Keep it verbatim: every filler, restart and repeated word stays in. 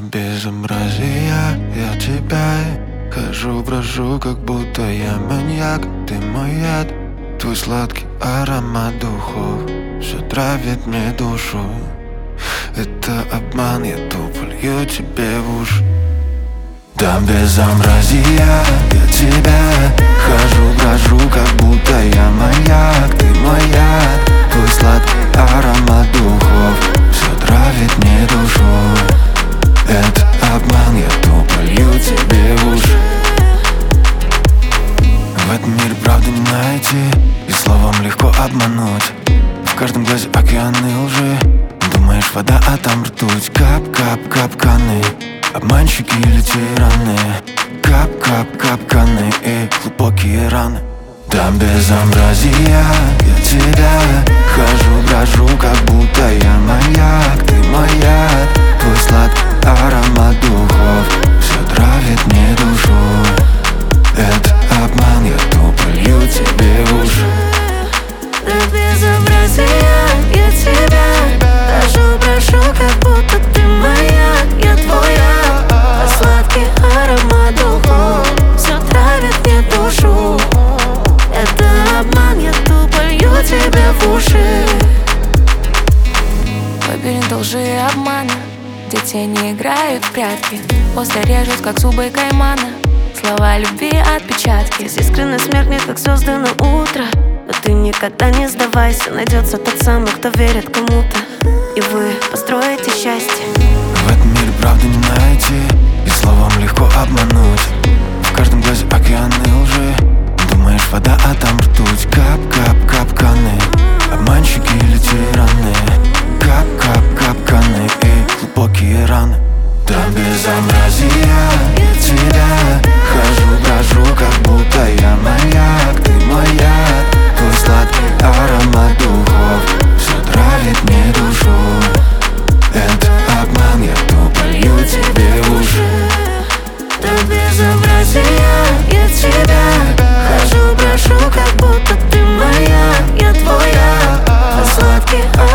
безобразие, я тебя хожу, брожу, как будто я маньяк. Ты мой яд, твой сладкий аромат духов все травит мне душу. Это обман, я тупо лью тебе в уши. Там безобразие, я тебя хожу, брожу, как будто я маньяк. Ты мой яд, твой сладкий аромат духов все травит мне душу. Это обман, я тупо лью тебе в уши. В этом мире правды не найти, и словом легко обмануть. В каждом глазе океаны лжи. Думаешь, вода, а там ртуть. Кап-кап, капканы, обманщики или тираны. Кап-кап, капканы и глубокие раны. Там безобразие, я тебя хожу, брожу, как будто я маньяк. Ты мой яд, твой сладкий аромат духов все травит мне душу. Это обман, я тупо лью тебе в уши. Там безобразие, я тебя хожу, брожу, как будто ты маньяк. Я твоя, а сладкий аромат духов все травит мне душу. Это обман, я тупо лью тебе в уши. Лабиринт лжи и обмана, где тени играют в прятки, после режут, как зубы каймана. Слова любви, отпечатки. Здесь искренность меркнет, как звезды на утро. Но ты никогда не сдавайся, найдется тот самый, кто верит кому-то, и вы построите счастье. В этом мире правды не найти, и словом легко обмануть. В каждом глазе океаны лжи. Думаешь, вода, а там ртуть. Кап-кап, капканы, обманщики или тираны. Кап-кап, капканы и глубокие раны. Там безобразие, я тебя хожу, брожу, как будто я маньяк. Ты мой яд, твой сладкий аромат духов все травит мне душу. Это обман, я тупо лью тебе в уши. Там безобразие, я тебя хожу, брожу, как будто ты моя. Я твоя, а сладкий